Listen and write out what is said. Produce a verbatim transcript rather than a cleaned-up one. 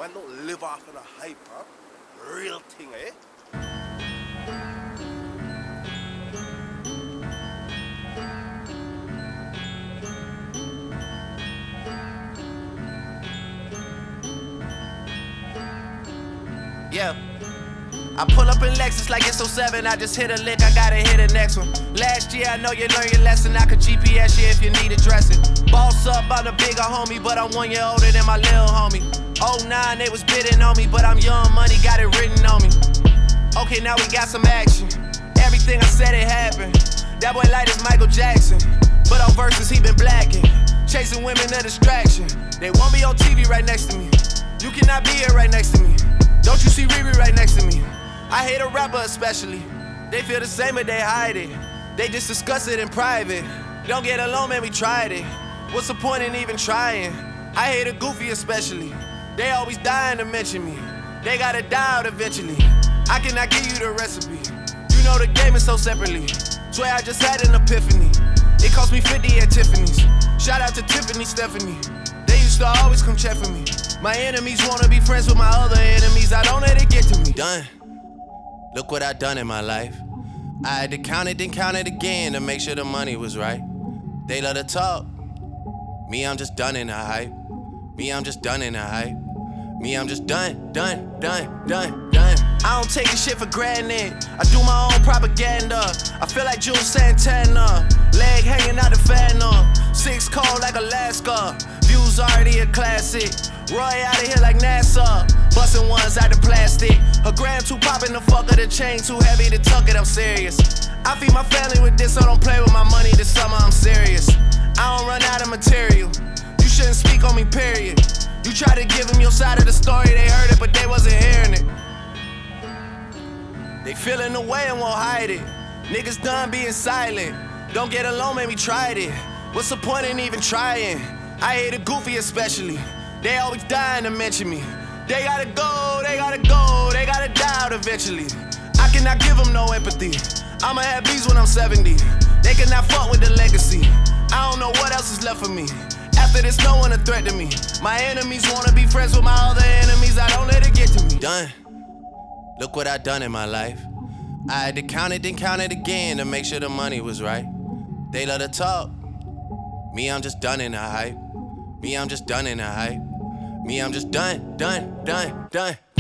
Man don't live off of the hype, huh? Real thing, eh? Yeah. I pull up in Lexus like it's oh seven. I just hit a lick, I gotta hit the next one. Last year I know you learned your lesson. I could G P S you if you need addressing. Boss up, I'm the bigger homie, but I'm one year older than my little homie. oh nine, they was bidding on me, but I'm young money, got it written on me. Okay, now we got some action. Everything I said it happened. That boy light as Michael Jackson, but on verses he been blacking. Chasing women a distraction. They won't be on T V right next to me. You cannot be here right next to me. Don't you see Riri right next to me? I hate a rapper especially. They feel the same but they hide it. They just discuss it in private. Don't get along, man, we tried it. What's the point in even trying? I hate a goofy especially. They always dying to mention me. They gotta die out eventually. I cannot give you the recipe. You know the game is so separately. Swear I just had an epiphany. It cost me fifty at Tiffany's. Shout out to Tiffany Stephanie. They used to always come check for me. My enemies wanna be friends with my other enemies. I don't let it get to me. Done. Look what I done in my life. I had to count it, then count it again to make sure the money was right. They love to talk. Me, I'm just done in the hype. Me, I'm just done in the hype. Me, I'm just done, done, done, done, done. I don't take this shit for granted. I do my own propaganda. I feel like Jules Santana. Leg hanging out the fan up. Six cold like Alaska. Views already a classic. Roy out of here like NASA. Bustin' ones out the plastic. A gram too poppin' the fuck of the chain too heavy to tuck it, I'm serious. I feed my family with this, so don't play with my money this summer, I'm serious. I don't run out of material. You shouldn't speak on me, period. You try to give them your side of the story, they heard it, but they wasn't hearing it. They feeling the way and won't hide it. Niggas done being silent. Don't get alone, man, we tried it. What's the point in even trying? I hate a goofy especially. They always dying to mention me. They gotta go, they gotta go, they gotta die out eventually. I cannot give them no empathy. I'ma have bees when I'm seventy. They cannot fuck with the legacy. I don't know what else is left for me. After this, no one a threat to me. My enemies wanna be friends with my other enemies. I don't let it get to me. Done. Look what I done in my life. I had to count it, then count it again to make sure the money was right. They love to talk. Me, I'm just done in the hype. Me, I'm just done in the hype. Me, I'm just done, done, done, done.